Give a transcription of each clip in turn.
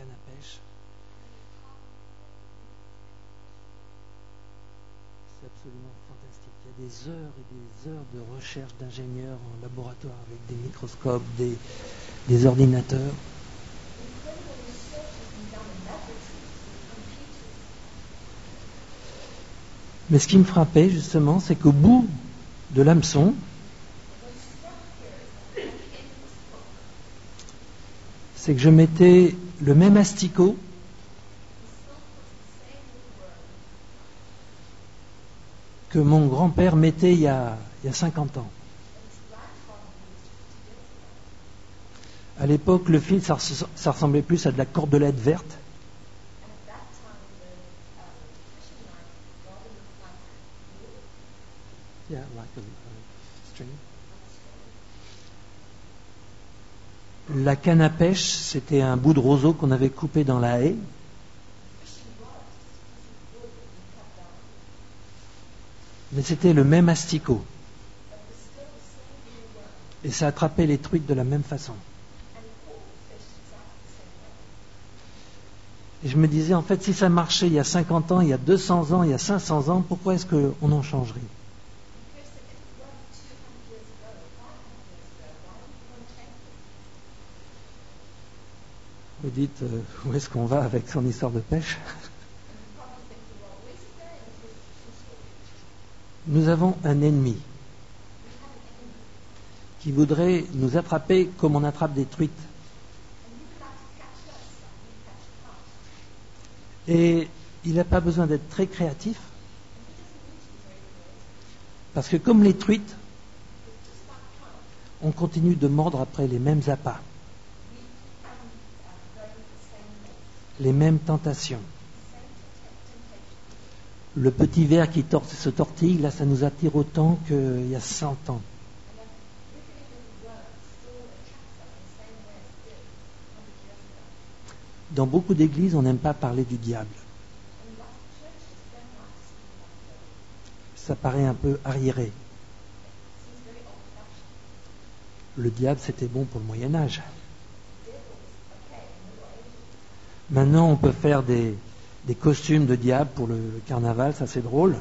canne à pêche. C'est absolument fantastique. Il y a des heures et des heures de recherche d'ingénieurs en laboratoire avec des microscopes, des ordinateurs. Mais ce qui me frappait justement, c'est qu'au bout de l'hameçon, c'est que je mettais le même asticot que mon grand-père mettait il y a 50 ans. À l'époque, le fil, ça ressemblait plus à de la cordelette verte. Yeah, like a string. La canne à pêche, c'était un bout de roseau qu'on avait coupé dans la haie. Mais c'était le même asticot. Et ça attrapait les truites de la même façon. Et je me disais, en fait, si ça marchait il y a 50 ans, il y a 200 ans, il y a 500 ans, pourquoi est-ce qu'on en changerait ? Vous dites, où est-ce qu'on va avec son histoire de pêche ? Nous avons un ennemi qui voudrait nous attraper comme on attrape des truites. Et il n'a pas besoin d'être très créatif, parce que comme les truites, on continue de mordre après les mêmes appâts, les mêmes tentations. Le petit ver qui se tortille, là, ça nous attire autant qu'il y a 100 ans. Dans beaucoup d'églises, on n'aime pas parler du diable. Ça paraît un peu arriéré. Le diable, c'était bon pour le Moyen-Âge. Maintenant, on peut faire des costumes de diable pour le carnaval, ça c'est drôle.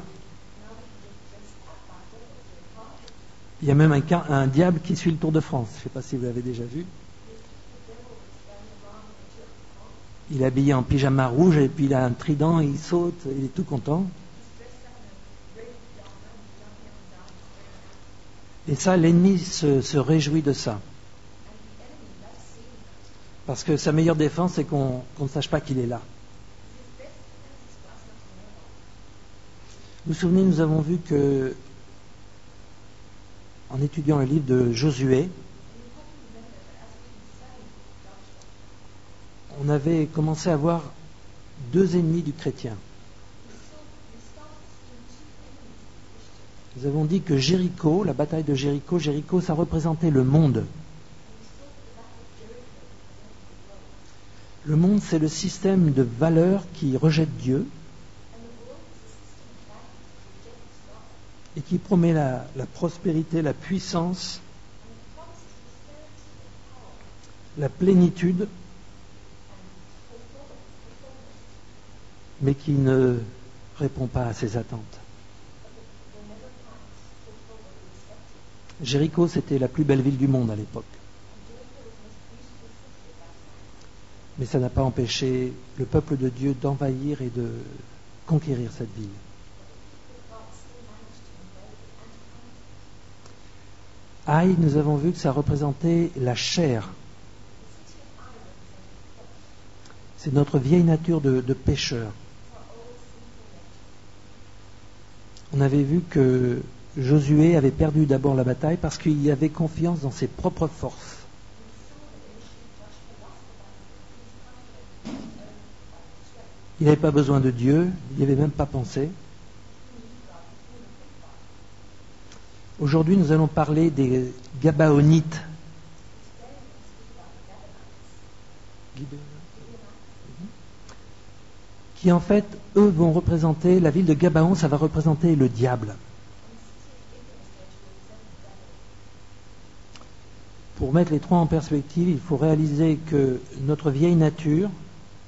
Il y a même un diable qui suit le Tour de France. Je ne sais pas si vous l'avez déjà vu. Il est habillé en pyjama rouge et puis il a un trident, il saute, il est tout content. Et ça, l'ennemi se réjouit de ça. Parce que sa meilleure défense, c'est qu'on ne sache pas qu'il est là. Vous vous souvenez, nous avons vu que, en étudiant le livre de Josué, on avait commencé à voir deux ennemis du chrétien. Nous avons dit que Jéricho, la bataille de Jéricho, ça représentait le monde. Le monde, c'est le système de valeurs qui rejette Dieu et qui promet la prospérité, la puissance, la plénitude, mais qui ne répond pas à ses attentes. Jéricho, c'était la plus belle ville du monde à l'époque. Mais ça n'a pas empêché le peuple de Dieu d'envahir et de conquérir cette ville. Aïe, nous avons vu que ça représentait la chair. C'est notre vieille nature de pécheur. On avait vu que Josué avait perdu d'abord la bataille parce qu'il avait confiance dans ses propres forces. Il n'avait pas besoin de Dieu, il n'y avait même pas pensé. Aujourd'hui, nous allons parler des Gabaonites. Qui en fait, eux vont représenter, la ville de Gabaon, ça va représenter le diable. Pour mettre les trois en perspective, il faut réaliser que notre vieille nature,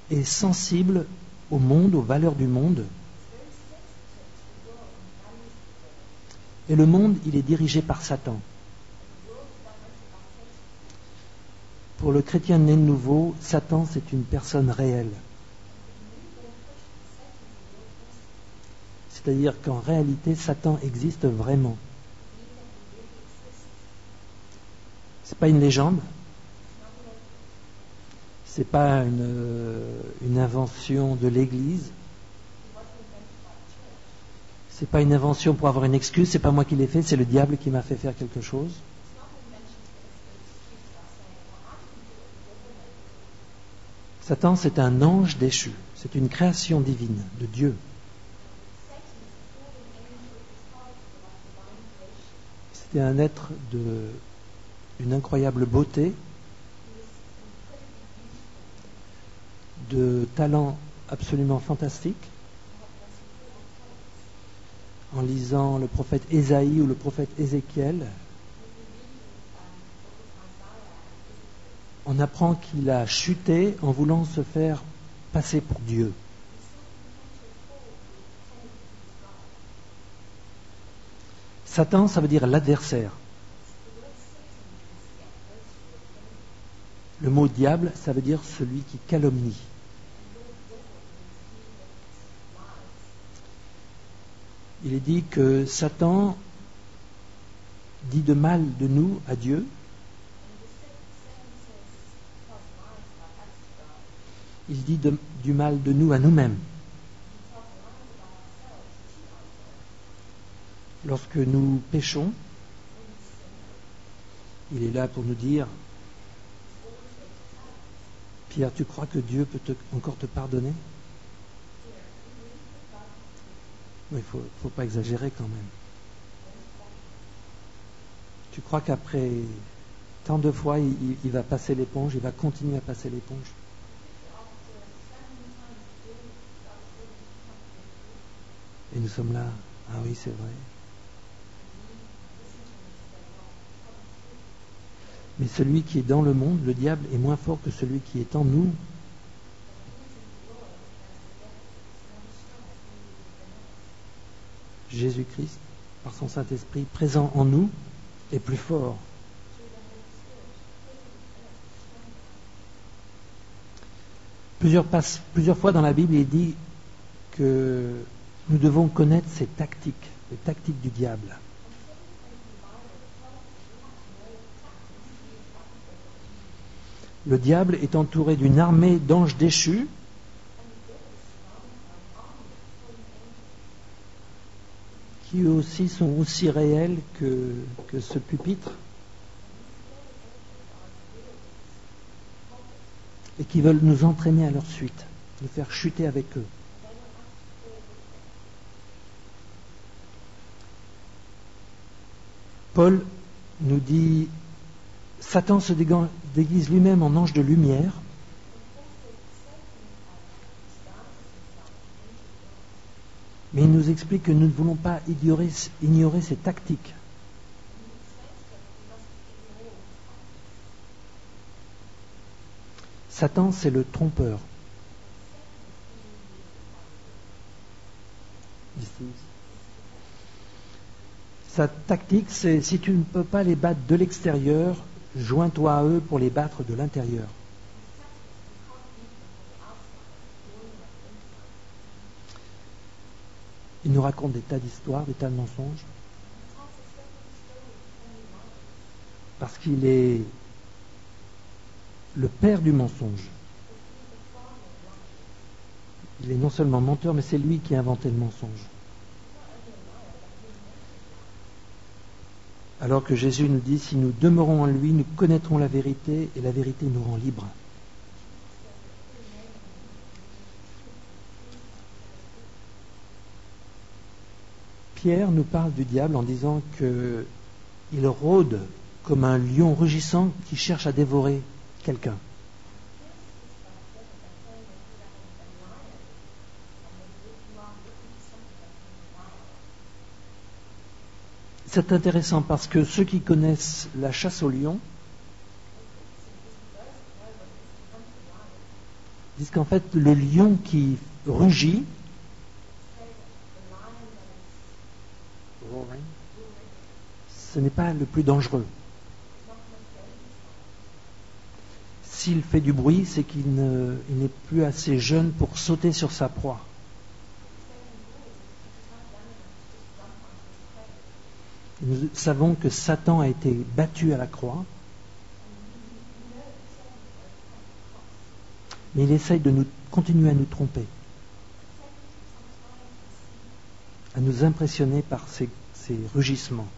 est sensible au monde, aux valeurs du monde. Et le monde, il est dirigé par Satan. Pour le chrétien né de nouveau, Satan, c'est une personne réelle. C'est-à-dire qu'en réalité, Satan existe vraiment. C'est pas une légende. C'est pas une invention de l'Église. C'est pas une invention pour avoir une excuse. C'est pas moi qui l'ai fait. C'est le diable qui m'a fait faire quelque chose. Satan, c'est un ange déchu. C'est une création divine de Dieu. C'était un être d'une incroyable beauté, de talent absolument fantastique. En lisant le prophète Ésaïe ou le prophète Ézéchiel, on apprend qu'il a chuté en voulant se faire passer pour Dieu. Satan, ça veut dire l'adversaire. Le mot diable, ça veut dire celui qui calomnie. Il est dit que Satan dit de mal de nous à Dieu. Il dit du mal de nous à nous-mêmes. Lorsque nous péchons, il est là pour nous dire: Pierre, tu crois que Dieu peut encore te pardonner? Il ne faut pas exagérer quand même. Tu crois qu'après tant de fois, il va passer l'éponge, il va continuer à passer l'éponge? Et nous sommes là. Ah oui, c'est vrai. Mais celui qui est dans le monde, le diable, est moins fort que celui qui est en nous. Jésus-Christ, par son Saint-Esprit, présent en nous, est plus fort. Plusieurs fois dans la Bible, il est dit que nous devons connaître ses tactiques, les tactiques du diable. Le diable est entouré d'une armée d'anges déchus qui eux aussi sont aussi réels que ce pupitre et qui veulent nous entraîner à leur suite, nous faire chuter avec eux. Paul nous dit: Satan se déguise lui-même en ange de lumière. Mais il nous explique que nous ne voulons pas ignorer ses tactiques. Satan, c'est le trompeur. Sa tactique, c'est: si tu ne peux pas les battre de l'extérieur, joins-toi à eux pour les battre de l'intérieur. Il nous raconte des tas d'histoires, des tas de mensonges. Parce qu'il est le père du mensonge. Il est non seulement menteur, mais c'est lui qui a inventé le mensonge. Alors que Jésus nous dit: si nous demeurons en lui, nous connaîtrons la vérité et la vérité nous rend libres. Pierre nous parle du diable en disant qu'il rôde comme un lion rugissant qui cherche à dévorer quelqu'un. C'est intéressant parce que ceux qui connaissent la chasse au lion Ils disent qu'en fait, le lion qui rugit, ce n'est pas le plus dangereux. S'il fait du bruit, c'est qu'il n'est plus assez jeune pour sauter sur sa proie. Nous savons que Satan a été battu à la croix, mais il essaye de continuer à nous tromper, à nous impressionner par ses rugissements.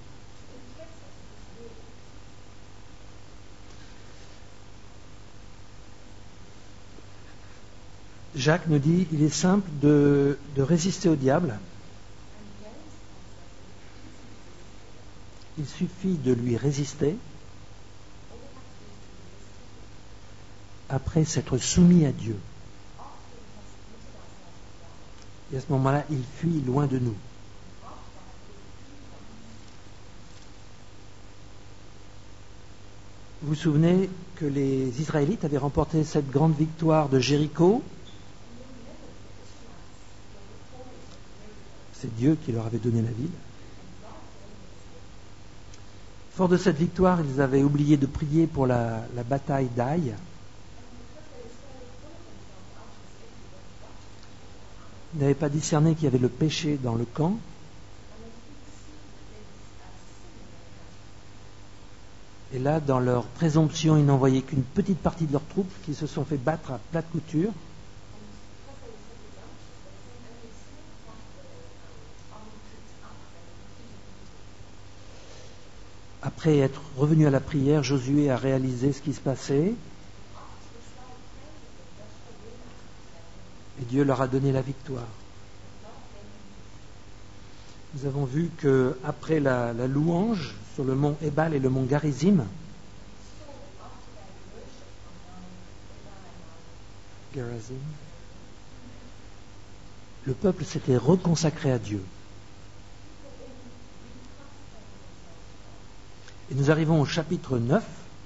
Jacques nous dit, il est simple de résister au diable. Il suffit de lui résister après s'être soumis à Dieu. Et à ce moment-là, il fuit loin de nous. Vous vous souvenez que les Israélites avaient remporté cette grande victoire de Jéricho. C'est Dieu qui leur avait donné la ville. Fort de cette victoire, ils avaient oublié de prier pour la bataille d'Aï. Ils n'avaient pas discerné qu'il y avait le péché dans le camp. Et là, dans leur présomption, ils n'envoyaient qu'une petite partie de leurs troupes qui se sont fait battre à plate couture. Après être revenu à la prière, Josué a réalisé ce qui se passait. Et Dieu leur a donné la victoire. Nous avons vu qu'après la louange sur le mont Ébal et le mont Garizim, le peuple s'était reconsacré à Dieu. Et nous arrivons au chapitre 9,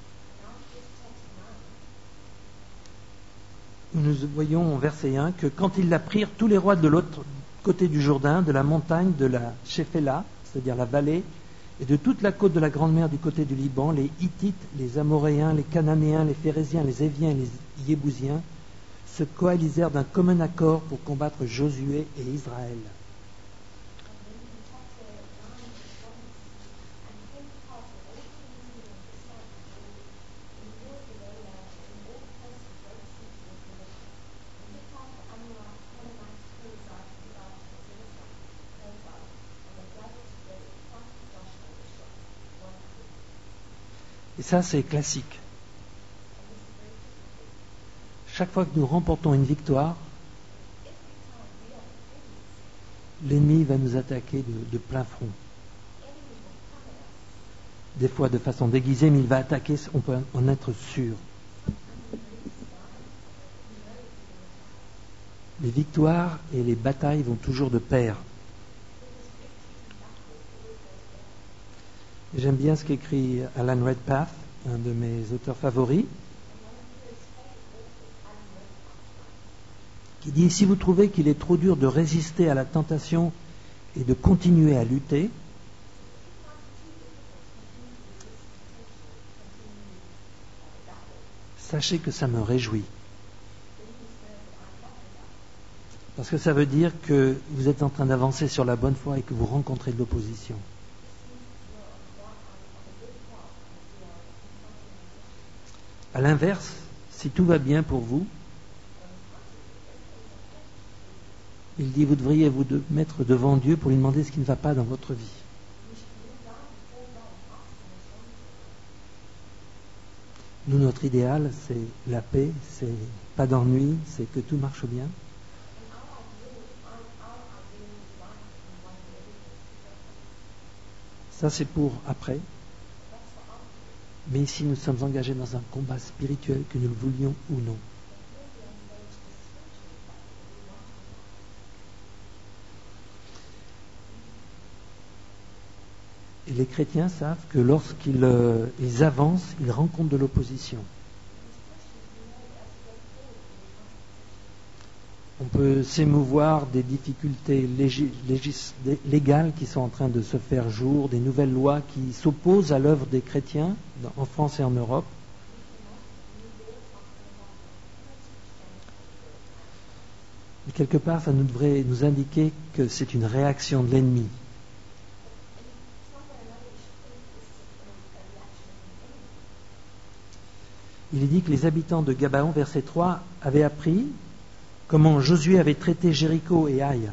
où nous voyons en verset 1 que quand ils l'apprirent, tous les rois de l'autre côté du Jourdain, de la montagne de la Shéphéla, c'est-à-dire la vallée, et de toute la côte de la Grande Mer du côté du Liban, les Hittites, les Amoréens, les Cananéens, les Phéréziens, les Éviens et les Yébousiens, se coalisèrent d'un commun accord pour combattre Josué et Israël. Et ça, c'est classique. Chaque fois que nous remportons une victoire, l'ennemi va nous attaquer de plein front. Des fois de façon déguisée, mais il va attaquer, on peut en être sûr. Les victoires et les batailles vont toujours de pair. J'aime bien ce qu'écrit Alan Redpath, un de mes auteurs favoris, qui dit « Si vous trouvez qu'il est trop dur de résister à la tentation et de continuer à lutter, sachez que ça me réjouit. Parce que ça veut dire que vous êtes en train d'avancer sur la bonne voie et que vous rencontrez de l'opposition. À l'inverse, si tout va bien pour vous, il dit vous devriez vous mettre devant Dieu pour lui demander ce qui ne va pas dans votre vie. Nous, notre idéal, c'est la paix, c'est pas d'ennui, c'est que tout marche bien. Ça, c'est pour après. Mais ici, nous sommes engagés dans un combat spirituel, que nous le voulions ou non. Et les chrétiens savent que lorsqu'ils avancent, ils rencontrent de l'opposition. On peut s'émouvoir des difficultés légales qui sont en train de se faire jour, des nouvelles lois qui s'opposent à l'œuvre des chrétiens en France et en Europe. Et quelque part, ça devrait nous indiquer que c'est une réaction de l'ennemi. Il est dit que les habitants de Gabaon, verset 3, avaient appris comment Josué avait traité Jéricho et Haï.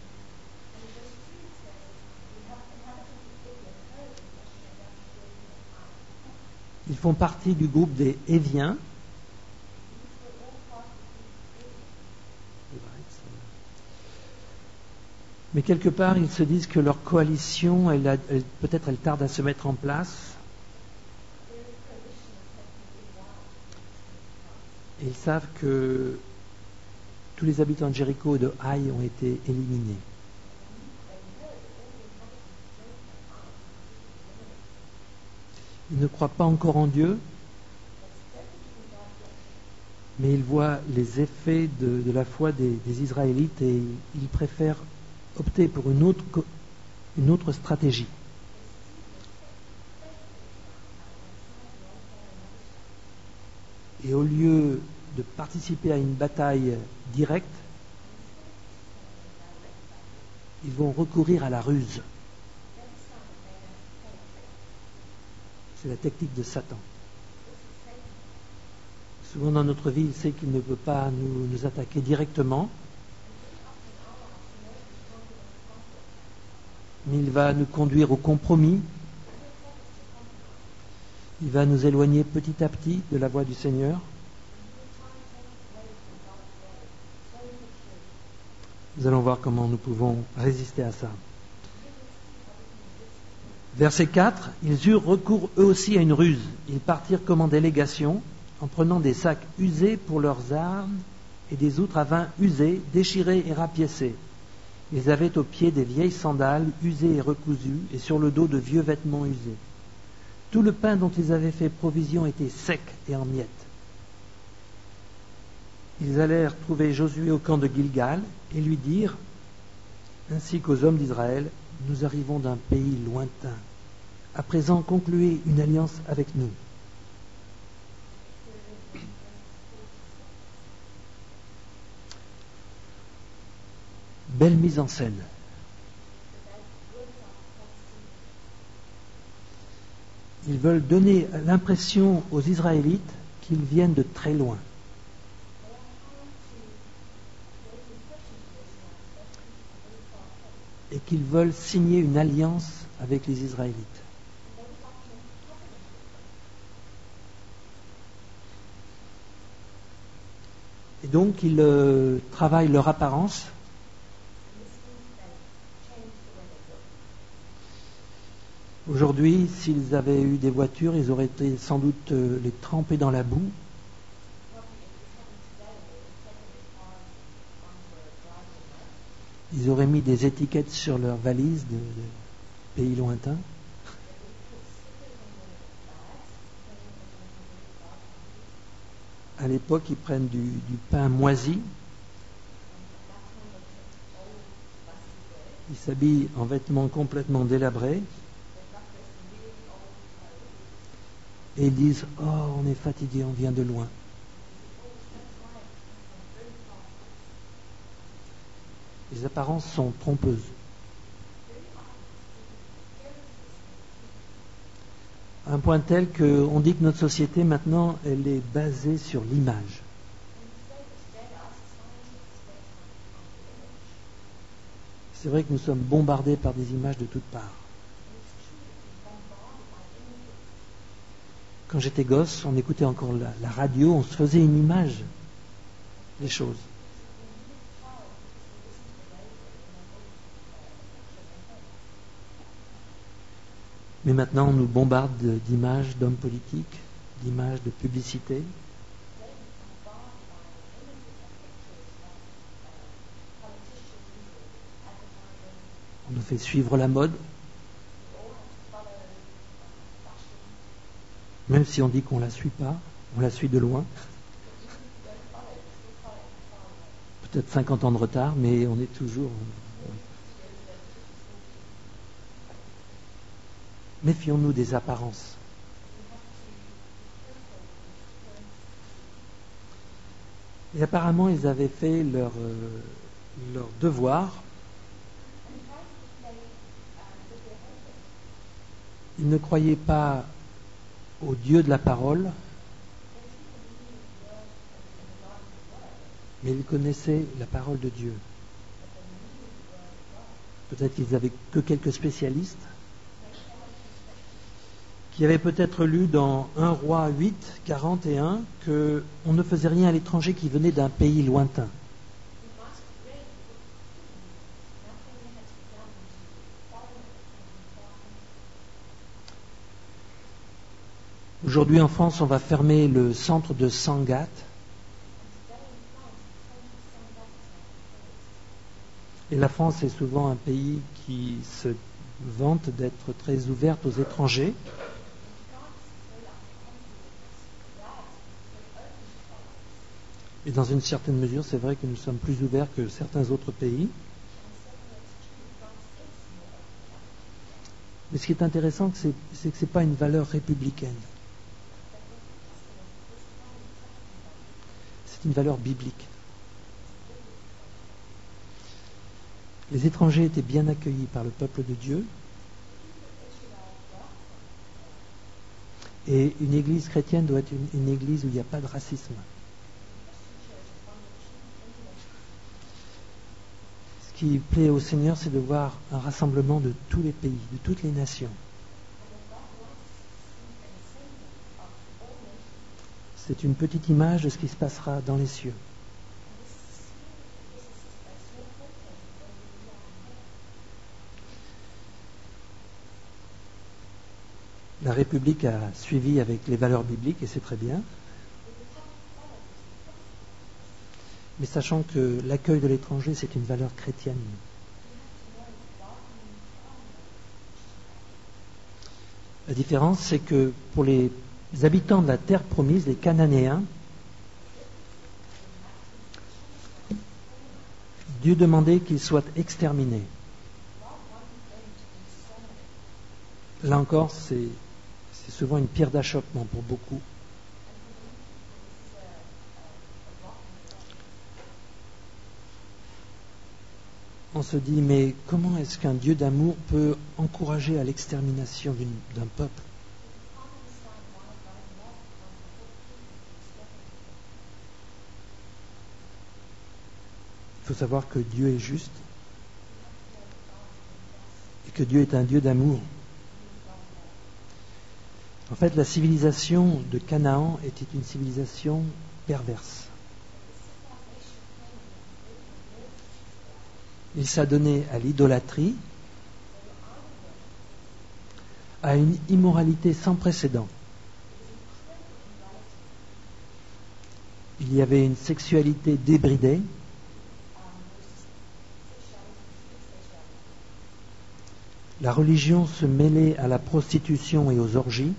Ils font partie du groupe des Éviens. Mais quelque part, ils se disent que leur coalition, peut-être elle tarde à se mettre en place. Et ils savent que tous les habitants de Jéricho et de Haï ont été éliminés. Ils ne croient pas encore en Dieu, mais ils voient les effets de la foi des Israélites et ils préfèrent opter pour une autre stratégie. Et au lieu de participer à une bataille directe, ils vont recourir à la ruse. C'est la technique de Satan. Souvent dans notre vie, il sait qu'il ne peut pas nous attaquer directement, mais il va nous conduire au compromis. Il va nous éloigner petit à petit de la voie du Seigneur. Nous allons voir comment nous pouvons résister à ça. Verset 4, ils eurent recours eux aussi à une ruse. Ils partirent comme en délégation, en prenant des sacs usés pour leurs armes et des outres à vin usées, déchirées et rapiécées. Ils avaient aux pieds des vieilles sandales usées et recousues, et sur le dos de vieux vêtements usés. Tout le pain dont ils avaient fait provision était sec et en miettes. Ils allèrent trouver Josué au camp de Gilgal et lui dirent, ainsi qu'aux hommes d'Israël, nous arrivons d'un pays lointain. À présent, concluez une alliance avec nous. Belle mise en scène. Ils veulent donner l'impression aux Israélites qu'ils viennent de très loin. Et qu'ils veulent signer une alliance avec les Israélites. Et donc, ils travaillent leur apparence. Aujourd'hui, s'ils avaient eu des voitures, ils auraient été sans doute les tremper dans la boue. Ils auraient mis des étiquettes sur leurs valises de pays lointains. À l'époque, ils prennent du pain moisi. Ils s'habillent en vêtements complètement délabrés. Et ils disent « Oh, on est fatigué, on vient de loin. » Les apparences sont trompeuses. À un point tel qu'on dit que notre société, maintenant, elle est basée sur l'image. C'est vrai que nous sommes bombardés par des images de toutes parts. Quand j'étais gosse, on écoutait encore la radio, on se faisait une image des choses. Mais maintenant, on nous bombarde d'images d'hommes politiques, d'images de publicité. On nous fait suivre la mode. Même si on dit qu'on ne la suit pas, on la suit de loin. peut-être 50 ans de retard, mais on est toujours... Méfions-nous des apparences. Et apparemment, ils avaient fait leur devoir. Ils ne croyaient pas au Dieu de la parole, mais ils connaissaient la parole de Dieu. Peut-être qu'ils n'avaient que quelques spécialistes qui avaient peut-être lu dans 1 Roi 8, 41 qu'on ne faisait rien à l'étranger qui venait d'un pays lointain. Aujourd'hui en France, on va fermer le centre de Sangatte. Et la France est souvent un pays qui se vante d'être très ouverte aux étrangers. Et dans une certaine mesure, c'est vrai que nous sommes plus ouverts que certains autres pays. Mais ce qui est intéressant, c'est que ce n'est pas une valeur républicaine. C'est une valeur biblique. Les étrangers étaient bien accueillis par le peuple de Dieu. Et une église chrétienne doit être une église où il n'y a pas de racisme. Ce qui plaît au Seigneur, c'est de voir un rassemblement de tous les pays, de toutes les nations. C'est une petite image de ce qui se passera dans les cieux. La République a suivi avec les valeurs bibliques et c'est très bien. Mais sachant que l'accueil de l'étranger, c'est une valeur chrétienne. La différence, c'est que pour les habitants de la terre promise, les Cananéens, Dieu demandait qu'ils soient exterminés. Là encore, c'est souvent une pierre d'achoppement pour beaucoup. On se dit, mais comment est-ce qu'un Dieu d'amour peut encourager à l'extermination d'un peuple ? Il faut savoir que Dieu est juste et que Dieu est un Dieu d'amour. En fait, la civilisation de Canaan était une civilisation perverse. Il s'adonnait à l'idolâtrie, à une immoralité sans précédent. Il y avait une sexualité débridée. La religion se mêlait à la prostitution et aux orgies.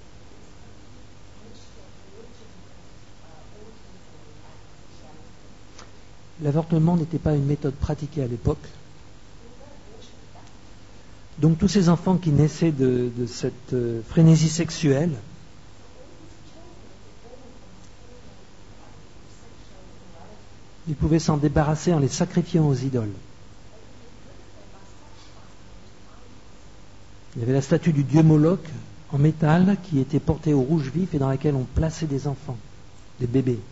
L'avortement n'était pas une méthode pratiquée à l'époque. Donc tous ces enfants qui naissaient de cette frénésie sexuelle ils pouvaient s'en débarrasser en les sacrifiant aux idoles. Il y avait la statue du dieu Moloch en métal qui était portée au rouge vif et dans laquelle on plaçait des enfants, des bébés.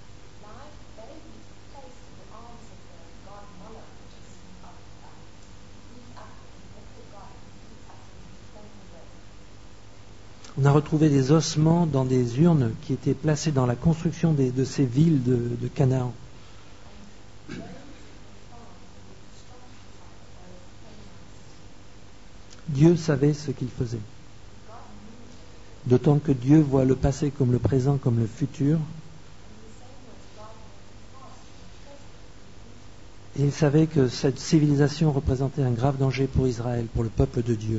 On a retrouvé des ossements dans des urnes qui étaient placées dans la construction de ces villes de Canaan. Dieu savait ce qu'il faisait. D'autant que Dieu voit le passé comme le présent, comme le futur. Et il savait que cette civilisation représentait un grave danger pour Israël, pour le peuple de Dieu.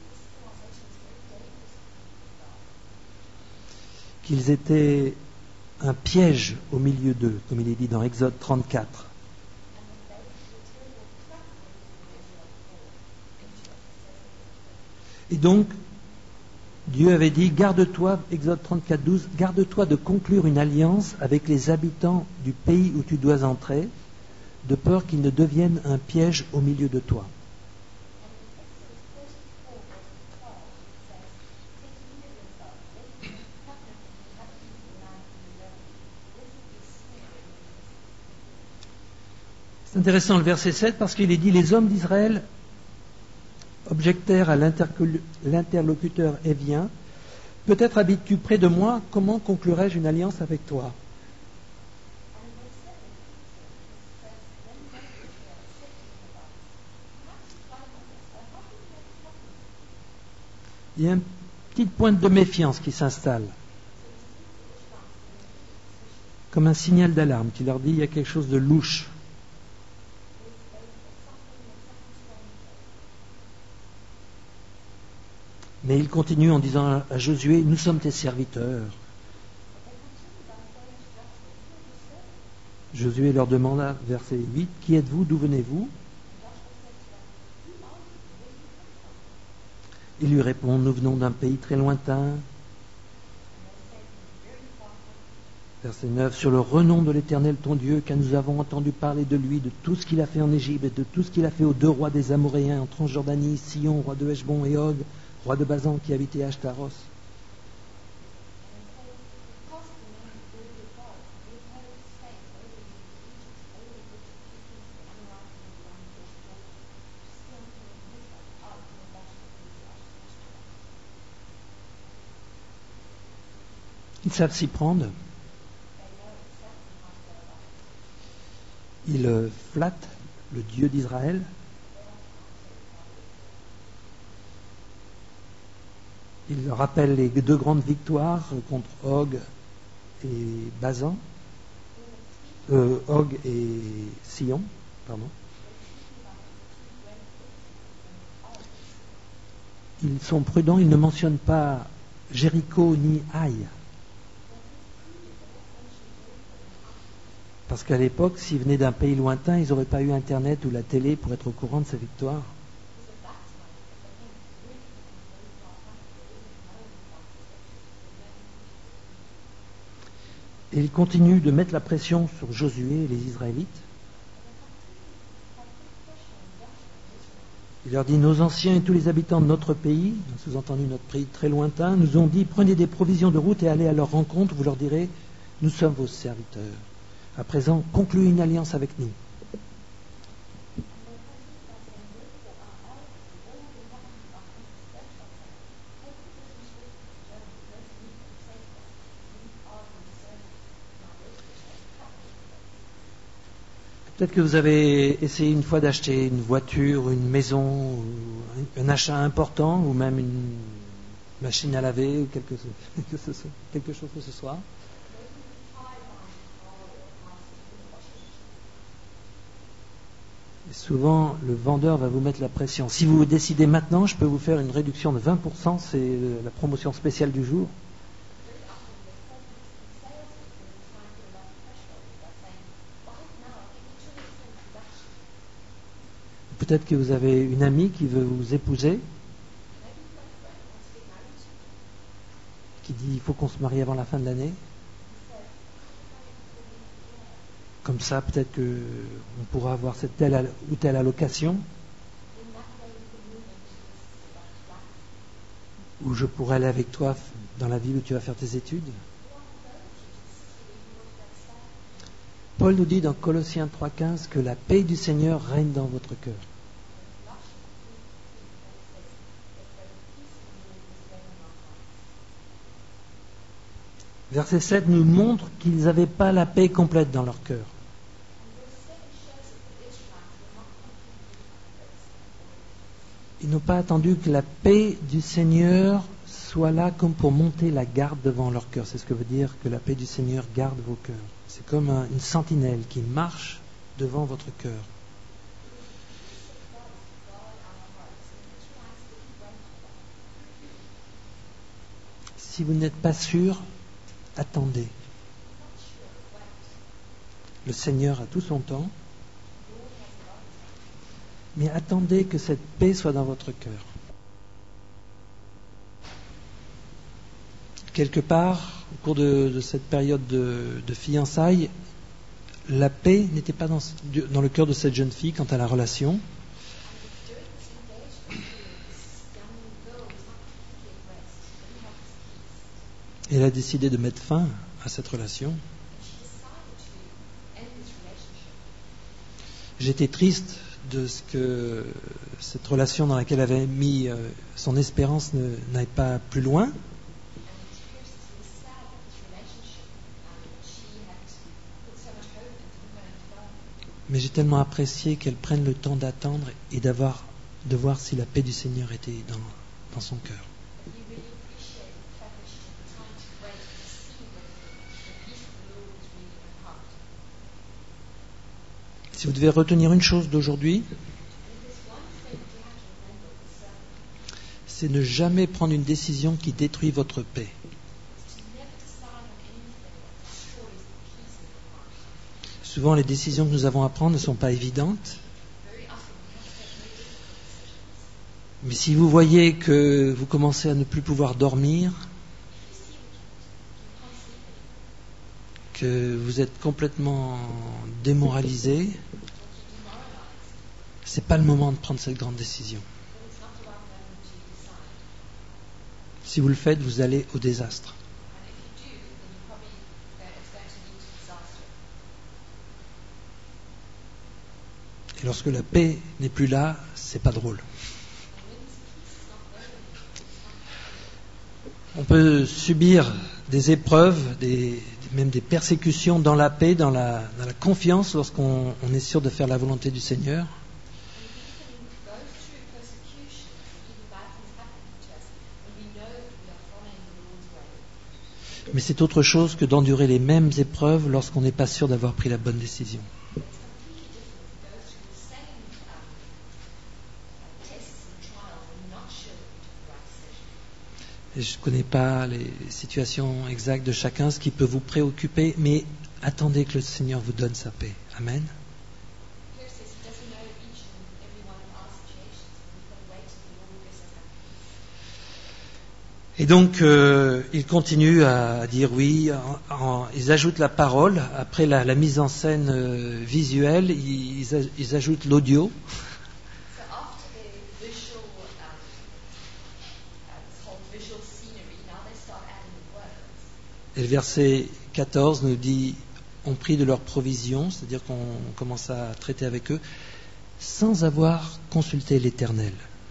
Qu'ils étaient un piège au milieu d'eux, comme il est dit dans Exode 34. Et donc, Dieu avait dit, garde-toi, Exode 34, 12, garde-toi de conclure une alliance avec les habitants du pays où tu dois entrer, de peur qu'ils ne deviennent un piège au milieu de toi. C'est intéressant le verset 7 parce qu'il est dit, les hommes d'Israël objectèrent à l'interlocuteur hévien, peut-être habites-tu près de moi, comment conclurais-je une alliance avec toi? Il y a une petite pointe de méfiance qui s'installe, comme un signal d'alarme qui leur dit il y a quelque chose de louche. Mais il continue en disant à Josué, nous sommes tes serviteurs. Josué leur demanda, verset 8, qui êtes-vous, d'où venez-vous? Il lui répond, nous venons d'un pays très lointain. Verset 9, sur le renom de l'Éternel ton Dieu, car nous avons entendu parler de lui, de tout ce qu'il a fait en Égypte, et de tout ce qu'il a fait aux deux rois des Amoréens en Transjordanie, Sion, roi de Heshbon, et Og, roi de Bazan, qui habitait à Ashtaros. Ils savent s'y prendre. Ils flattent le Dieu d'Israël. Ils rappellent les deux grandes victoires contre Og et Bazan. Og et Sion, pardon. Ils sont prudents, ils ne mentionnent pas Jéricho ni Haï. Parce qu'à l'époque, s'ils venaient d'un pays lointain, ils n'auraient pas eu Internet ou la télé pour être au courant de ces victoires. Et ils continuent de mettre la pression sur Josué et les Israélites. Il leur dit, nos anciens et tous les habitants de notre pays, sous-entendu notre pays très lointain, nous ont dit, prenez des provisions de route et allez à leur rencontre, vous leur direz, nous sommes vos serviteurs. À présent, concluez une alliance avec nous. Peut-être que vous avez essayé une fois d'acheter une voiture, une maison, un achat important, ou même une machine à laver, ou quelque chose que ce soit. Et souvent, le vendeur va vous mettre la pression. Si vous décidez maintenant, je peux vous faire une réduction de 20%, c'est la promotion spéciale du jour. Peut-être que vous avez une amie qui veut vous épouser, qui dit il faut qu'on se marie avant la fin de l'année. Comme ça, peut-être qu'on pourra avoir cette telle ou telle allocation. Ou je pourrais aller avec toi dans la ville où tu vas faire tes études. Paul nous dit dans Colossiens 3,15 que la paix du Seigneur règne dans votre cœur. Verset 7 nous montre qu'ils n'avaient pas la paix complète dans leur cœur. Ils n'ont pas attendu que la paix du Seigneur soit là comme pour monter la garde devant leur cœur. C'est ce que veut dire que la paix du Seigneur garde vos cœurs. C'est comme une sentinelle qui marche devant votre cœur. Si vous n'êtes pas sûr, attendez. Le Seigneur a tout son temps. Mais attendez que cette paix soit dans votre cœur. Quelque part, au cours de cette période de fiançailles, la paix n'était pas dans le cœur de cette jeune fille quant à la relation. Elle a décidé de mettre fin à cette relation. J'étais triste de ce que cette relation dans laquelle elle avait mis son espérance n'aille pas plus loin. Mais j'ai tellement apprécié qu'elle prenne le temps d'attendre et de voir si la paix du Seigneur était dans son cœur. Si vous devez retenir une chose d'aujourd'hui, c'est ne jamais prendre une décision qui détruit votre paix. Souvent, les décisions que nous avons à prendre ne sont pas évidentes. Mais si vous voyez que vous commencez à ne plus pouvoir dormir, que vous êtes complètement démoralisé, c'est pas le moment de prendre cette grande décision. Si vous le faites, vous allez au désastre. Et lorsque la paix n'est plus là, c'est pas drôle. On peut subir des épreuves, même des persécutions dans la paix, dans la confiance, lorsqu'on est sûr de faire la volonté du Seigneur. Mais c'est autre chose que d'endurer les mêmes épreuves lorsqu'on n'est pas sûr d'avoir pris la bonne décision. Et je ne connais pas les situations exactes de chacun, ce qui peut vous préoccuper, mais attendez que le Seigneur vous donne sa paix. Amen. Et donc, ils continuent à dire oui, ils ajoutent la parole, après la mise en scène visuelle, ils ajoutent l'audio. Et le verset 14 nous dit, on prit de leurs provisions, c'est-à-dire qu'on commence à traiter avec eux, sans avoir consulté l'Éternel.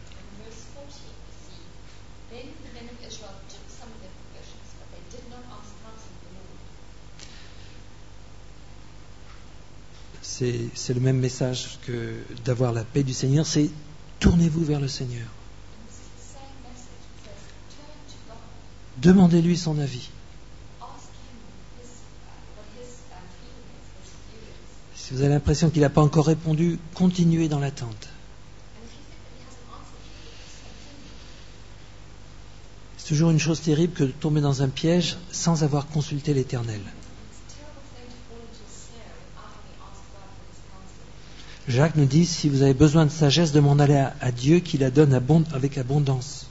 C'est le même message que d'avoir la paix du Seigneur, c'est tournez-vous vers le Seigneur. Demandez-lui son avis. Si vous avez l'impression qu'il n'a pas encore répondu, continuez dans l'attente. C'est toujours une chose terrible que de tomber dans un piège sans avoir consulté l'Éternel. Jacques nous dit, si vous avez besoin de sagesse, demandez à Dieu qui la donne avec abondance.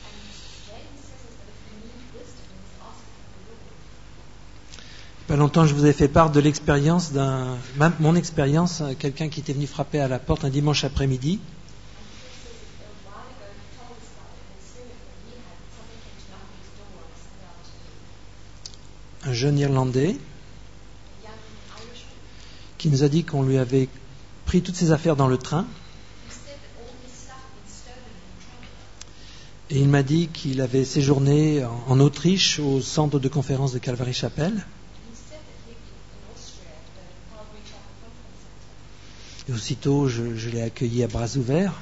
Pas longtemps, je vous ai fait part de l'expérience mon expérience, quelqu'un qui était venu frapper à la porte un dimanche après-midi. Un jeune Irlandais qui nous a dit qu'on lui avait pris toutes ses affaires dans le train. Et il m'a dit qu'il avait séjourné en Autriche au centre de conférence de Calvary Chapel. Et aussitôt, je l'ai accueilli à bras ouverts.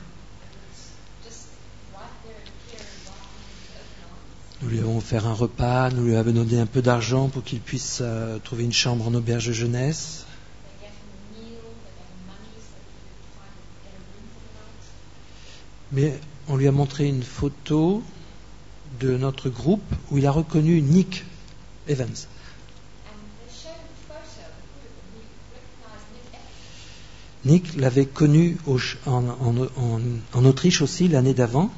Nous lui avons offert un repas, nous lui avons donné un peu d'argent pour qu'il puisse trouver une chambre en auberge de jeunesse. Mais on lui a montré une photo de notre groupe où il a reconnu Nick Evans. Nick l'avait connu en Autriche aussi l'année d'avant.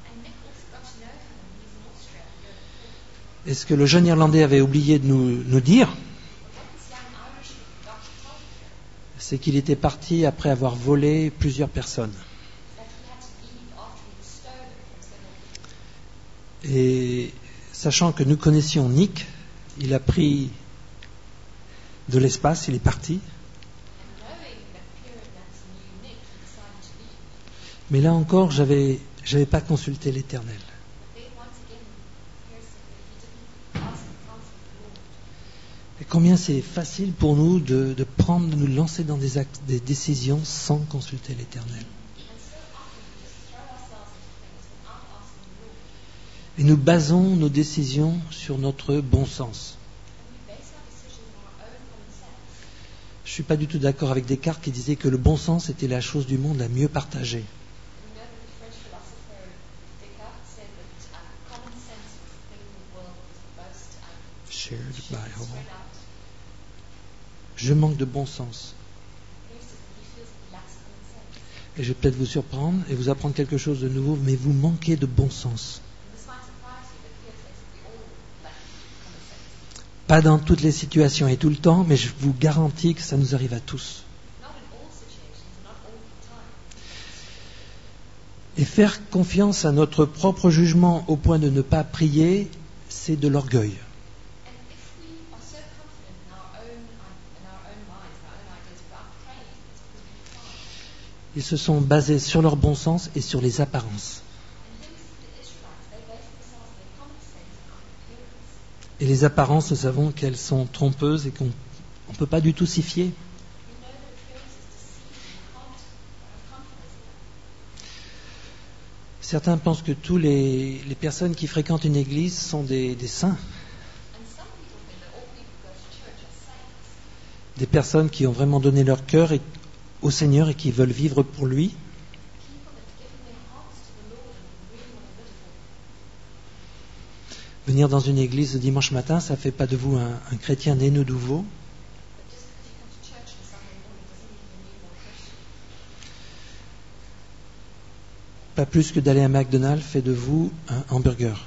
Et ce que le jeune Irlandais avait oublié de nous dire, c'est qu'il était parti après avoir volé plusieurs personnes. Et sachant que nous connaissions Nick, il a pris de l'espace, il est parti. Mais là encore, j'avais pas consulté l'Éternel. Et combien c'est facile pour nous de nous lancer dans des décisions sans consulter l'Éternel. Et nous basons nos décisions sur notre bon sens. Je ne suis pas du tout d'accord avec Descartes qui disait que le bon sens était la chose du monde la mieux partagée. Je manque de bon sens. Et je vais peut-être vous surprendre et vous apprendre quelque chose de nouveau, mais vous manquez de bon sens. Pas dans toutes les situations et tout le temps, mais je vous garantis que ça nous arrive à tous. Et faire confiance à notre propre jugement au point de ne pas prier, c'est de l'orgueil. Ils se sont basés sur leur bon sens et sur les apparences. Et les apparences, nous savons qu'elles sont trompeuses et qu'on ne peut pas du tout s'y fier. Certains pensent que tous les personnes qui fréquentent une église sont des saints. Des personnes qui ont vraiment donné leur cœur au Seigneur et qui veulent vivre pour lui. Venir dans une église le dimanche matin, ça ne fait pas de vous un chrétien né de nouveau. Pas plus que d'aller à McDonald's fait de vous un hamburger.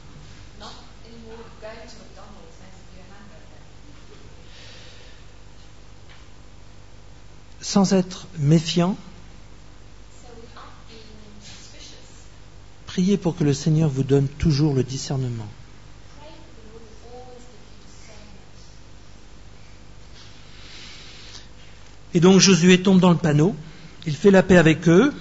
Sans être méfiant, priez pour que le Seigneur vous donne toujours le discernement. Et donc Josué tombe dans le panneau, il fait la paix avec eux.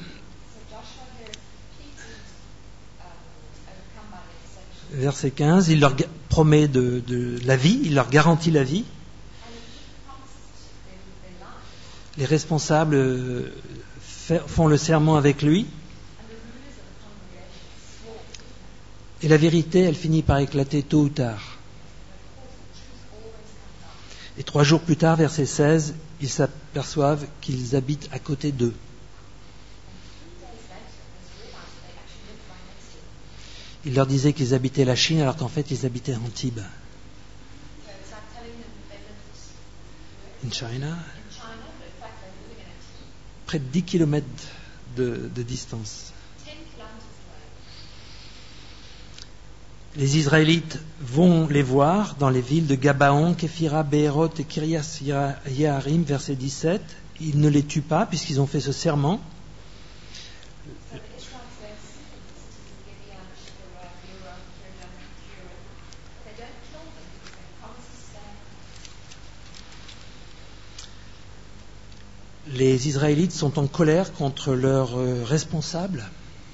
Verset 15, il leur promet de la vie, il leur garantit la vie. Les responsables font le serment avec lui. Et la vérité, elle finit par éclater tôt ou tard. Et 3 jours plus tard, verset 16, ils s'aperçoivent qu'ils habitent à côté d'eux. Il leur disait qu'ils habitaient la Chine alors qu'en fait ils habitaient Antibes. In China, près de 10 km de distance. Les Israélites vont les voir dans les villes de Gabaon, Képhira, Béhéroth et Kiriath Yearim, verset 17. Ils ne les tuent pas puisqu'ils ont fait ce serment. Les Israélites sont en colère contre leurs responsables.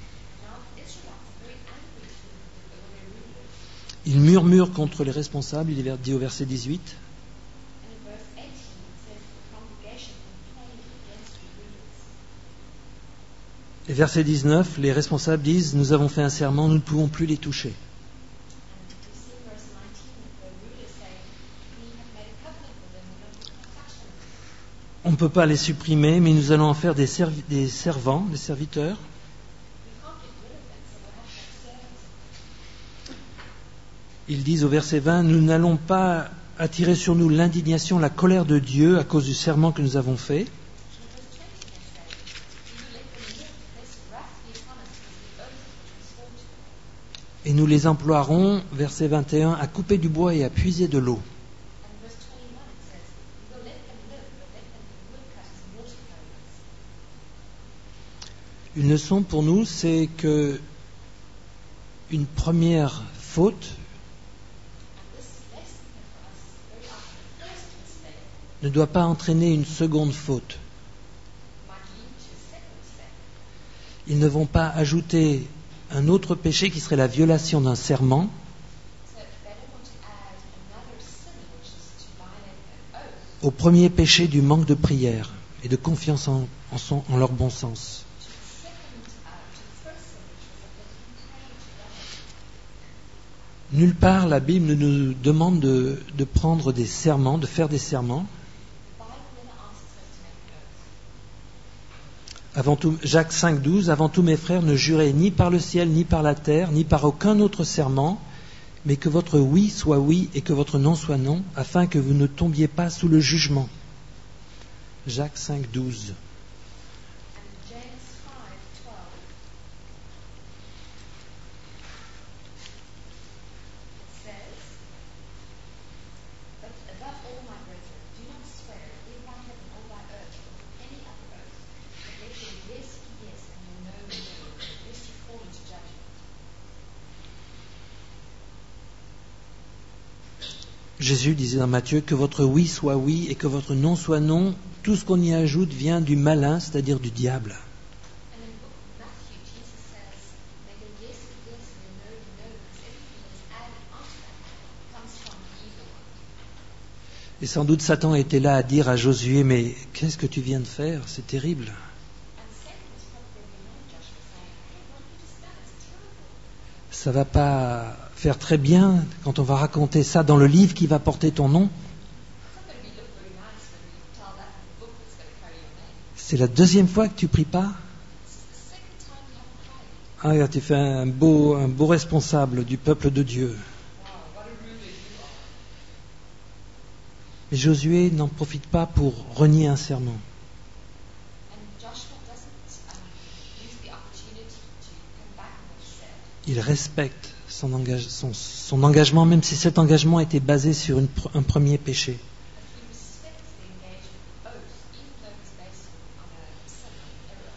Ils murmurent contre les responsables, il est dit au verset 18. Et verset 19, les responsables disent « Nous avons fait un serment, nous ne pouvons plus les toucher ». On ne peut pas les supprimer, mais nous allons en faire des servants, des serviteurs. Ils disent au verset 20, nous n'allons pas attirer sur nous l'indignation, la colère de Dieu à cause du serment que nous avons fait. nous les emploierons, verset 21, à couper du bois et à puiser de l'eau. And verse 21 it says, "We will let them live, but let them be woodcutters and water carriers." Une leçon pour nous, c'est que une première faute And this lesson here for us, very often the first mistake ne doit pas entraîner une seconde faute. might lead to a second mistake. Ils ne vont pas ajouter un autre péché qui serait la violation d'un serment, So they don't want to add another sin, which is to violate an oath, au premier péché du manque de prière et de confiance en leur bon sens. to the first sin, which was of letting him pray to God. Nulle part la Bible nous demande de prendre des serments, de faire des serments. The Bible never asks us to make an oath. Avant tout, Jacques 5,12, avant tout mes frères, ne jurez ni par le ciel, ni par la terre, ni par aucun autre serment, mais que votre oui soit oui et que votre non soit non, afin que vous ne tombiez pas sous le jugement. Jacques 5,12. And James 5:12 it says, "But above all, my brethren, do not swear, either by heaven or by earth, or with any other oath, but let your yes be yes and your no be no, lest you fall into judgment." Jésus disait dans Matthieu que votre oui soit oui et que votre non soit non. Tout ce qu'on y ajoute vient du malin, c'est-à-dire du diable. And in the book of Matthew, Jesus says, "May your yes be yes and your no be no," because everything that is added onto that comes from the evil one. Et sans doute Satan était là à dire à Josué, mais qu'est-ce que tu viens de faire? C'est terrible. And Satan was probably behind Joshua saying, "Hey, what you just done is terrible. Ça va pas faire très bien quand on va raconter ça dans le livre qui va porter ton nom. It's not going to be look very nice when we tell that in the book that's going to carry your name." C'est la deuxième fois que tu pries pas. This is the second time you haven't prayed. Ah, tu fais un beau responsable du peuple de Dieu. Wow, what a ruler you are. Mais Josué n'en profite pas pour renier un serment. And Joshua doesn't use the opportunity to come back on what he said. Il respecte son engagement, même si cet engagement était basé sur un premier péché. But he respects the engagement, the oath, even though it's based on a sin, on an error.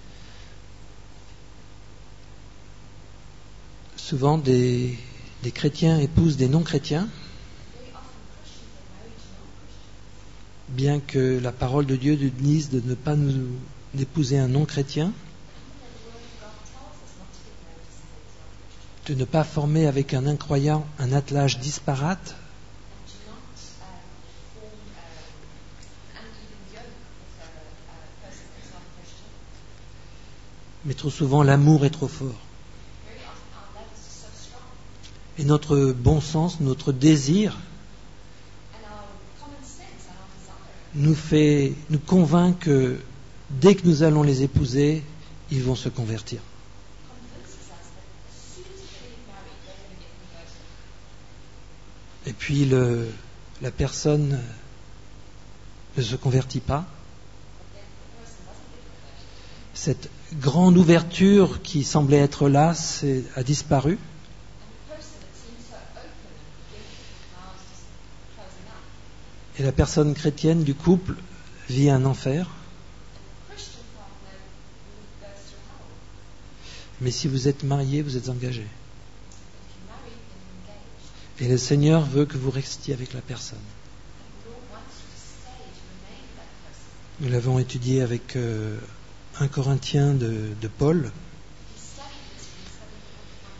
Souvent, des chrétiens épousent des non-chrétiens, Very often Christians are married to non-Christians. bien que la parole de Dieu nous dise de ne pas d'épouser un non-chrétien, Even though the Word of God tells us not to get married to someone who's not a Christian. de ne pas former avec un incroyant un attelage disparate, And do not form an uneven yoke with a person who's not a Christian. mais trop souvent l'amour est trop fort. Very often our love is just so strong. Et notre bon sens, notre désir And our common sense and our desire nous convainc que dès que nous allons les épouser, ils vont se convertir. convinces us that as soon as we're getting married, they're going to get converted. Et puis la personne ne se convertit pas. But then the person doesn't get converted. Cette grande ouverture qui semblait être là a disparu. And the person that seems so open and forgiving now is just closing up. Et la personne chrétienne du couple vit un enfer. And the Christian partner goes through hell. Mais si vous êtes marié, vous êtes engagé. If you're married, then you're engaged. Et le Seigneur veut que vous restiez avec la personne. And the Lord wants you to stay, to remain with that person. Nous l'avons étudié avec 1 Corinthiens de Paul. We studied this when we studied the book of 1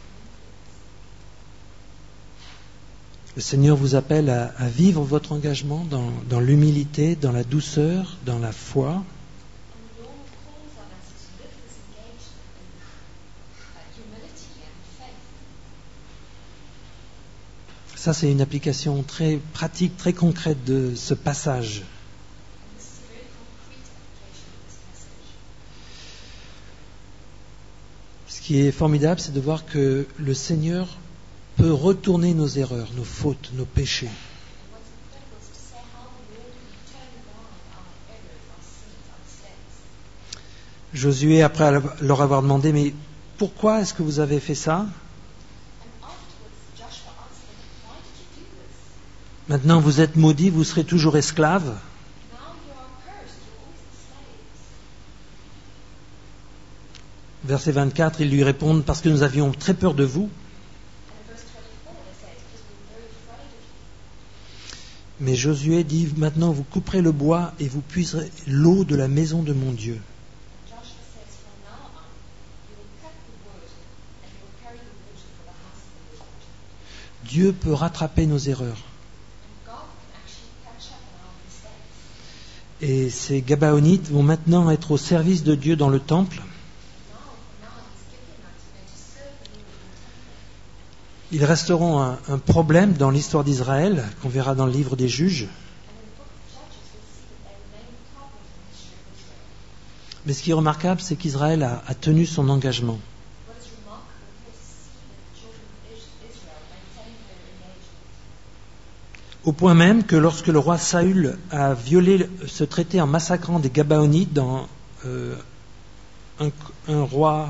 Corinthians. Le Seigneur vous appelle à vivre votre engagement dans l'humilité, dans la douceur, dans la foi. And the Lord calls on us to live this engagement in humility and faith. Ça, c'est une application très pratique, très concrète de ce passage. And this is a very concrete application of this passage. Ce qui est formidable, c'est de voir que le Seigneur peut retourner nos erreurs, nos fautes, nos péchés. And what's incredible is to say how the Lord can turn around our errors, our sins, our mistakes. Josué, après leur avoir demandé, mais pourquoi est-ce que vous avez fait ça? And Maintenant vous êtes maudits, vous serez toujours esclaves. Now you are cursed, you're always the slaves. Verset 24, ils lui répondent, parce que nous avions très peur de vous. And in verse 24 it says, because we were very afraid of you. Mais Josué dit, maintenant vous couperez le bois et vous puiserez l'eau de la maison de mon Dieu. Joshua says, from now on, you will cut the wood and you will carry the water for the house of the Lord. Dieu peut rattraper nos erreurs. And God can actually catch up on our mistakes. Et ces Gabaonites vont maintenant être au service de Dieu dans le temple. Now he's giving us to serve the Lord in the temple. Ils resteront un problème dans l'histoire d'Israël, qu'on verra dans le livre des Juges. And in the book of Judges, we'll see that they remain a problem in the history of Israel. Mais ce qui est remarquable, c'est qu'Israël a tenu son engagement. What is remarkable here to see that the children of Israel maintain their engagement. Au point même que lorsque le roi Saül a violé ce traité en massacrant des Gabaonites dans un roi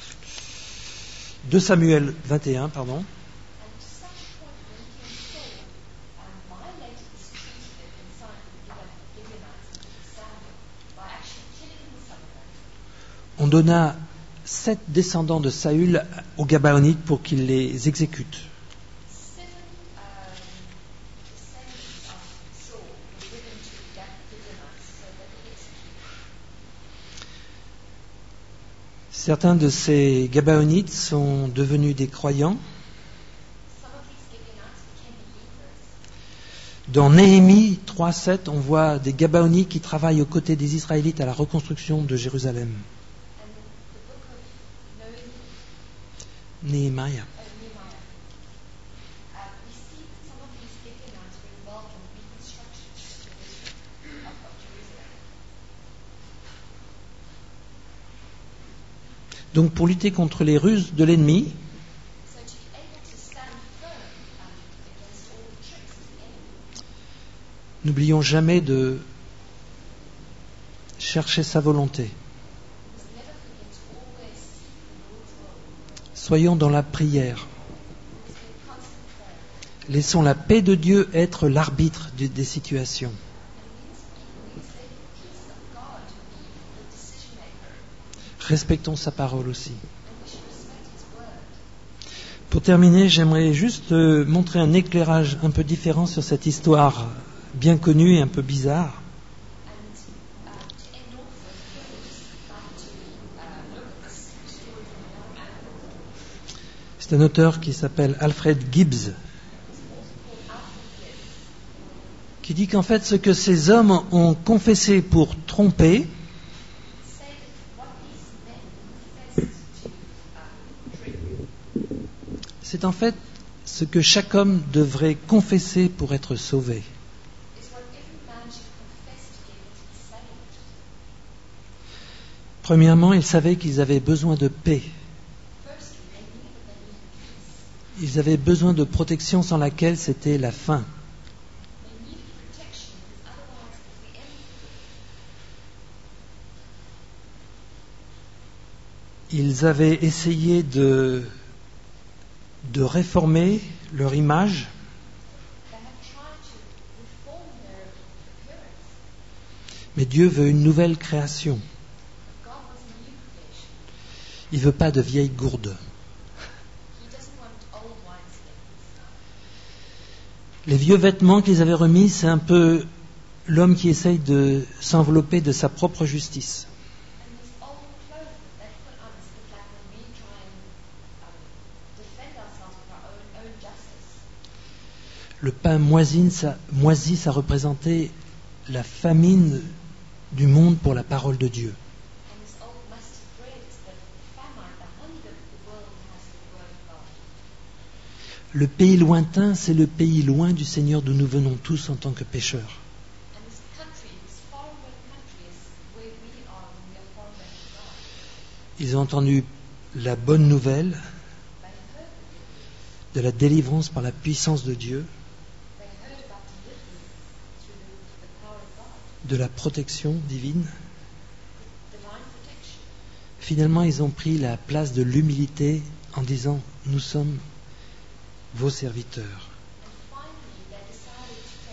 de Samuel 21, pardon, And to such a point when King Saul violated this treaty that had been signed with the Gibeonites and Samuel by actually killing some of them. on donna 7 descendants de Saül aux Gabaonites pour qu'ils les exécutent. 7 descendants of Saul were given to the Gibeonites so that they could execute them. Certains de ces Gabaonites sont devenus des croyants. Some of these Gibeonites became believers. Dans Néhémie 3:7, on voit des Gabaonites qui travaillent aux côtés des Israélites à la reconstruction de Jérusalem. And the book of Nehemiah. Nehemiah, we see that some of these Gibeonites were involved in the reconstruction of Jerusalem. Donc pour lutter contre les ruses de l'ennemi, So to be able to stand firm against all the tricks of the enemy, n'oublions jamais de chercher sa volonté. we must never forget to always seek the Lord's will. Soyons dans la prière. We must be in constant prayer. Laissons la paix de Dieu être l'arbitre des situations. And we must let the peace of God be the decision maker. Respectons sa parole aussi. And we should respect His word. Pour terminer, j'aimerais juste montrer un éclairage un peu différent sur cette histoire bien connue et un peu bizarre. And to end off with, I would just like to look at this story from another angle. C'est un auteur qui s'appelle Alfred Gibbs, There's an author called Alfred Gibbs qui dit qu'en fait ce que ces hommes ont confessé pour tromper, say that what these men confessed to trick c'est en fait ce que chaque homme devrait confesser pour être sauvé. is what every man should confess to be able to be saved. Premièrement, ils savaient qu'ils avaient besoin de paix. Firstly, they knew that they needed peace. Ils avaient besoin de protection sans laquelle c'était la fin. They needed protection because otherwise it was the end. Ils avaient essayé de réformer leur image, They had tried to reform their appearance. mais Dieu veut une nouvelle création. God wants a new creation. Il ne veut pas de vieilles gourdes. He doesn't want old wineskins. Les vieux vêtements qu'ils avaient remis, c'est un peu l'homme qui essaye de s'envelopper de sa propre justice. And these old clothes that they put on us is like when we try and defend ourselves with our own justice. Le pain moisi, ça représentait la famine du monde pour la parole de Dieu. And this old musty bread is the famine, the hunger that the world has for the word of God. Le pays lointain, c'est le pays loin du Seigneur d'où nous venons tous en tant que pécheurs. And this country, this faraway country, is where we are when we are far away from God. Ils ont entendu la bonne nouvelle They heard de la délivrance par la puissance de Dieu, about deliverance through the power of God, de la protection divine. divine protection. Finalement, ils ont pris la place de l'humilité en disant « Nous sommes vos serviteurs. And finally, they decided to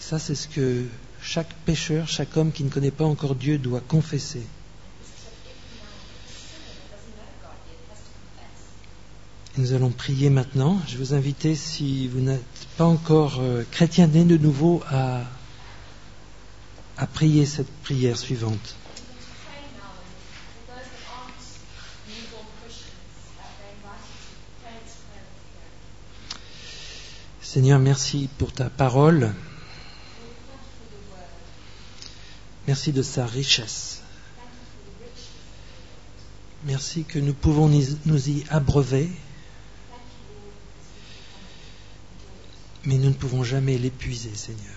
Ça, c'est ce que chaque pécheur, chaque homme qui ne connaît pas encore Dieu doit confesser. Et nous allons prier maintenant. Je vais vous inviter, si vous n'êtes pas encore chrétien né de nouveau, à prier cette prière suivante. Seigneur, merci pour ta parole. Merci de sa richesse. Merci que nous pouvons nous y abreuver, mais nous ne pouvons jamais l'épuiser, Seigneur.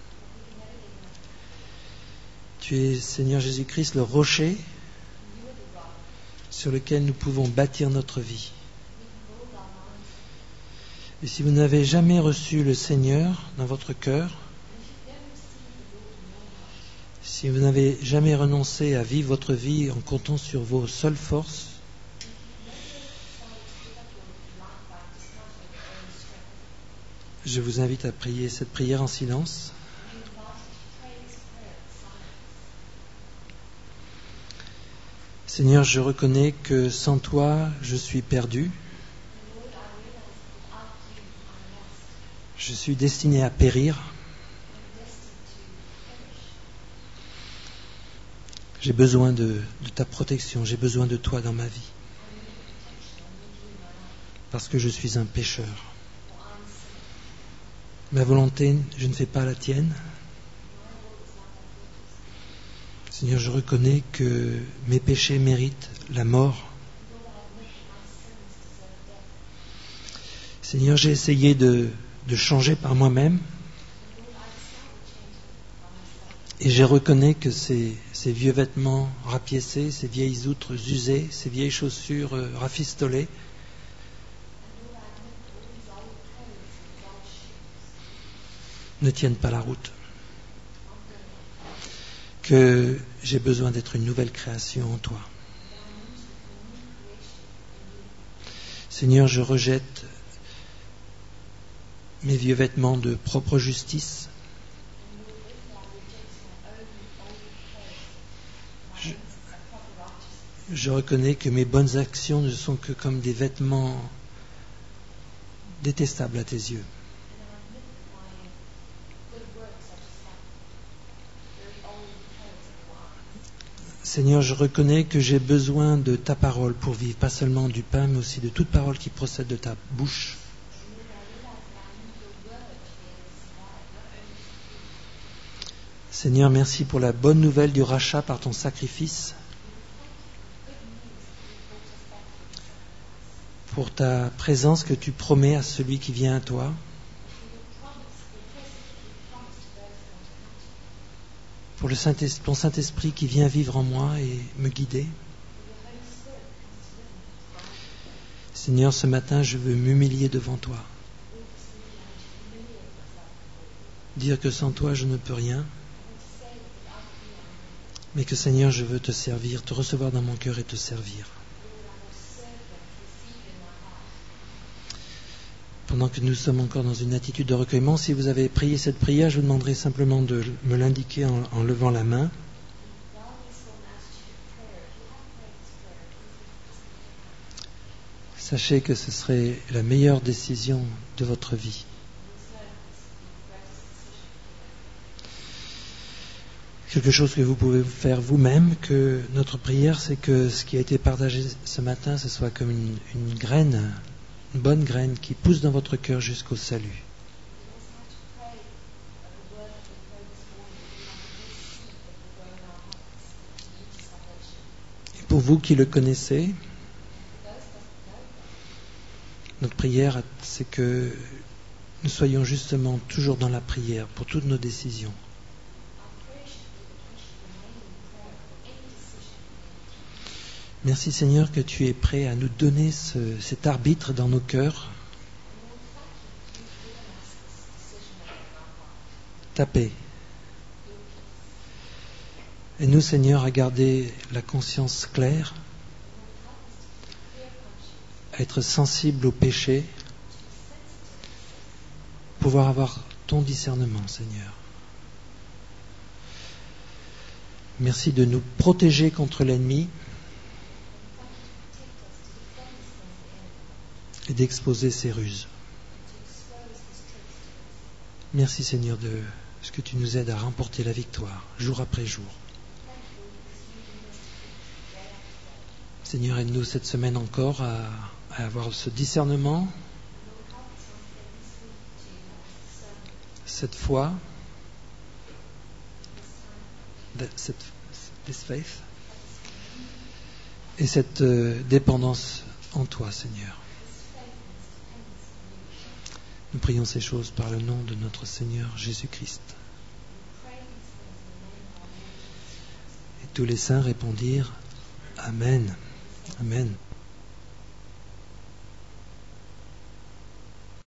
Tu es, Seigneur Jésus-Christ, le rocher sur lequel nous pouvons bâtir notre vie. Et si vous n'avez jamais reçu le Seigneur dans votre cœur, si vous n'avez jamais renoncé à vivre votre vie en comptant sur vos seules forces, je vous invite à prier cette prière en silence. Seigneur, je reconnais que sans toi, je suis perdu. Je suis destiné à périr. J'ai besoin de ta protection, j'ai besoin de toi dans ma vie. Parce que je suis un pécheur. Ma volonté, je ne fais pas la tienne. Seigneur, je reconnais que mes péchés méritent la mort. Seigneur, j'ai essayé de changer par moi-même. Et je reconnais que ces vieux vêtements rapiécés, ces vieilles outres usées, ces vieilles chaussures rafistolées, ne tiennent pas la route. Que j'ai besoin d'être une nouvelle création en toi. Seigneur, je rejette mes vieux vêtements de propre justice. Je reconnais que mes bonnes actions ne sont que comme des vêtements détestables à tes yeux. Seigneur, je reconnais que j'ai besoin de ta parole pour vivre, pas seulement du pain, mais aussi de toute parole qui procède de ta bouche. Seigneur, merci pour la bonne nouvelle du rachat par ton sacrifice, pour ta présence que tu promets à celui qui vient à toi. Pour ton Saint-Esprit qui vient vivre en moi et me guider. Seigneur, ce matin, je veux m'humilier devant toi. Dire que sans toi, je ne peux rien. Mais que, Seigneur, je veux te servir, te recevoir dans mon cœur et te servir. Pendant que nous sommes encore dans une attitude de recueillement, si vous avez prié cette prière, je vous demanderai simplement de me l'indiquer en levant la main. Sachez que ce serait la meilleure décision de votre vie. Quelque chose que vous pouvez faire vous-même, que notre prière, c'est que ce qui a été partagé ce matin, ce soit comme une graine, une bonne graine qui pousse dans votre cœur jusqu'au salut. Et pour vous qui le connaissez, notre prière, c'est que nous soyons justement toujours dans la prière pour toutes nos décisions. Merci Seigneur que tu es prêt à nous donner cet arbitre dans nos cœurs. Ta paix. Et nous Seigneur à garder la conscience claire, à être sensible au péché, pouvoir avoir ton discernement Seigneur. Merci de nous protéger contre l'ennemi et d'exposer ses ruses. Merci Seigneur de ce que tu nous aides à remporter la victoire jour après jour. Seigneur, aide-nous cette semaine encore à avoir ce discernement, cette foi, this faith, et cette dépendance en toi, Seigneur. Nous prions ces choses par le nom de notre Seigneur Jésus-Christ. Et tous les saints répondirent Amen. Amen.